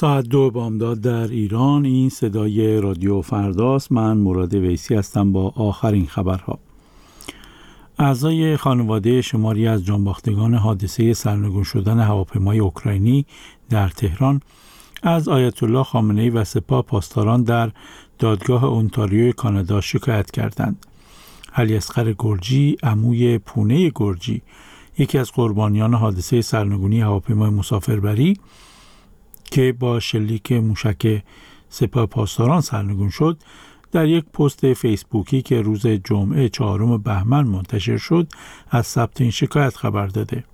ساعت 2 بامداد در ایران. این صدای رادیو فرداست. من مراد ویسی هستم با آخرین خبرها. اعضای خانواده شماری از جانباختگان حادثه سرنگون شدن هواپیمای اوکراینی در تهران از آیت الله خامنه‌ای و سپاه پاسداران در دادگاه اونتاریو کانادا شکایت کردند. علی اصغر گرجی، عموی پونه گرجی، یکی از قربانیان حادثه سرنگونی هواپیمای مسافربری که با شلیک موشک سپاه پاسداران سرنگون شد، در یک پست فیسبوکی که روز جمعه 4 بهمن منتشر شد از ثبت این شکایت خبر داده.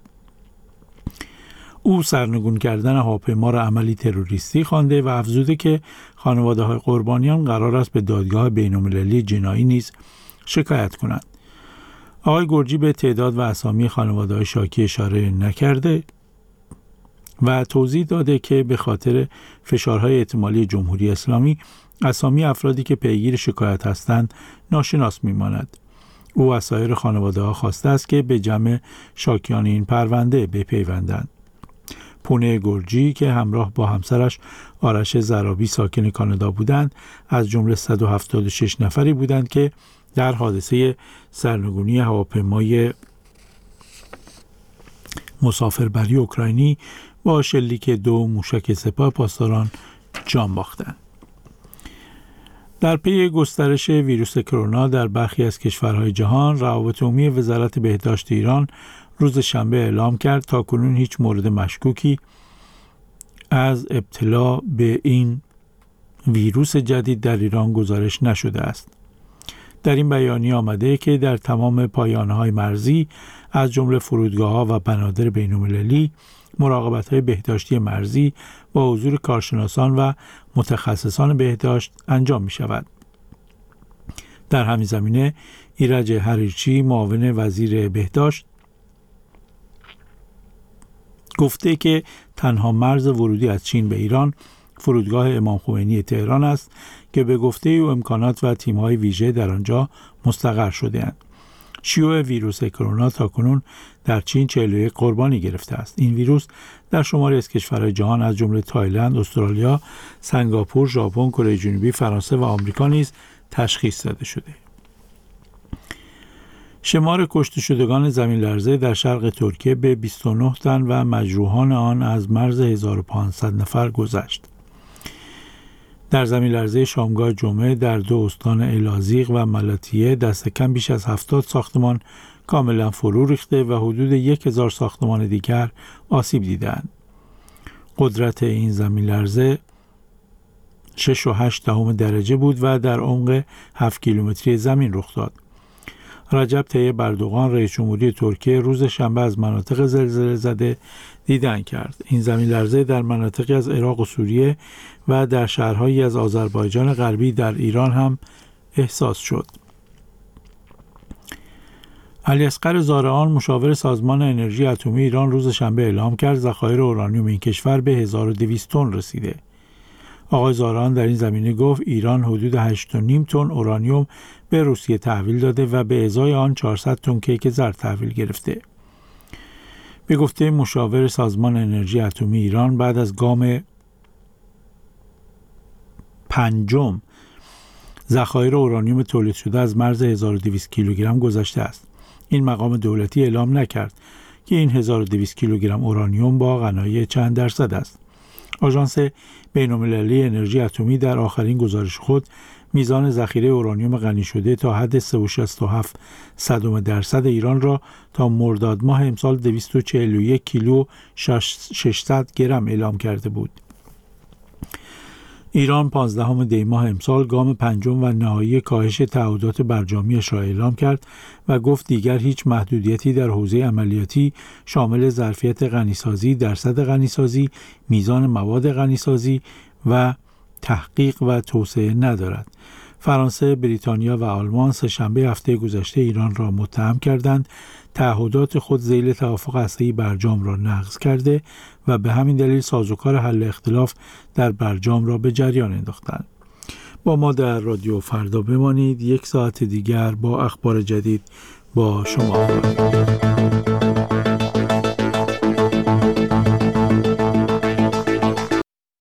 او سرنگون کردن هواپیما را عملی تروریستی خوانده و افزوده که خانواده‌های قربانیان قرار است به دادگاه بین‌المللی جنایی نیز شکایت کنند. آقای گرجی به تعداد و اسامی خانواده‌های شاکی اشاره نکرده و توضیح داده که به خاطر فشارهای احتمالی جمهوری اسلامی اسامی افرادی که پیگیر شکایت هستند ناشناس می‌ماند. او از سایر خانواده‌ها خواسته است که به جمع شاکیان این پرونده بپیوندند. پونه گرجی که همراه با همسرش آرش زرابی ساکن کانادا بودند، از جمله 176 نفری بودند که در حادثه سرنگونی هواپیمای مسافربری اوکراینی با شلیک 2 موشک سپاه پاسداران جان باختند. در پی گسترش ویروس کرونا در برخی از کشورهای جهان، روابط عمومی وزارت بهداشت ایران روز شنبه اعلام کرد تاکنون هیچ مورد مشکوکی از ابتلا به این ویروس جدید در ایران گزارش نشده است. در این بیانیه آمده که در تمام پایانه‌های مرزی از جمله فرودگاه‌ها و بنادر بین‌المللی مراقبت‌های بهداشتی مرزی با حضور کارشناسان و متخصصان بهداشت انجام می‌شود. در همین زمینه ایرج حریرچی، معاون وزیر بهداشت، گفته که تنها مرز ورودی از چین به ایران فرودگاه امام خمینی تهران است که به گفته او امکانات و تیم‌های ویژه در آنجا مستقر شده‌اند. شیوع ویروس کرونا تاکنون در چین 41 قربانی گرفته است. این ویروس در شماری از کشورهای جهان از جمله تایلند، استرالیا، سنگاپور، ژاپن، کره جنوبی، فرانسه و آمریکا نیز تشخیص داده شده. شمار کشته شدگان زمین لرزه در شرق ترکیه به 29 تن و مجروحان آن از مرز 1500 نفر گذشت. در زمین لرزه شامگاه جمعه در 2 استان الازیق و ملاتیه دست کم بیش از 70 ساختمان کاملا فرو ریخته و حدود 1000 ساختمان دیگر آسیب دیدند. قدرت این زمین لرزه 6.8 درجه بود و در عمق 7 کیلومتری زمین رخ داد. رجب طیب اردوغان رئیس جمهوری ترکیه روز شنبه از مناطق زلزله زده دیدن کرد. این زمین لرزه در مناطقی از عراق و سوریه و در شهرهایی از آذربایجان غربی در ایران هم احساس شد. علی اصغر زارعان، مشاور سازمان انرژی اتمی ایران، روز شنبه اعلام کرد ذخایر اورانیوم این کشور به 1200 تن رسیده. آقای زارعان در این زمینه گفت ایران حدود 8.5 تن اورانیوم به روسیه تحویل داده و به ازای آن 400 تن کیک زرد تحویل گرفته. به گفته مشاور سازمان انرژی اتمی ایران، بعد از گام 5 ذخایر اورانیوم تولید شده از مرز 1200 کیلوگرم گذشته است. این مقام دولتی اعلام نکرد که این 1200 کیلوگرم اورانیوم با غنایی چند درصد است. آژانس بین‌المللی انرژی اتمی در آخرین گزارش خود میزان ذخیره اورانیوم غنی شده تا حد 3.67 درصد ایران را تا مرداد ماه امسال 241 کیلو 600 گرم اعلام کرده بود. ایران 15 دی ماه امسال گام 5 و نهایی کاهش تعهدات برجامیش را اعلام کرد و گفت دیگر هیچ محدودیتی در حوزه عملیاتی شامل ظرفیت غنیسازی، درصد غنیسازی، میزان مواد غنیسازی و تحقیق و توسعه ندارد. فرانسه، بریتانیا و آلمان سه‌شنبه هفته گذشته ایران را متهم کردند تعهدات خود ذیل توافق هسته‌ای برجام را نقض کرده و به همین دلیل سازوکار حل اختلاف در برجام را به جریان انداختند. با ما در رادیو فردا بمانید. 1 ساعت دیگر با اخبار جدید با شما خواهیم.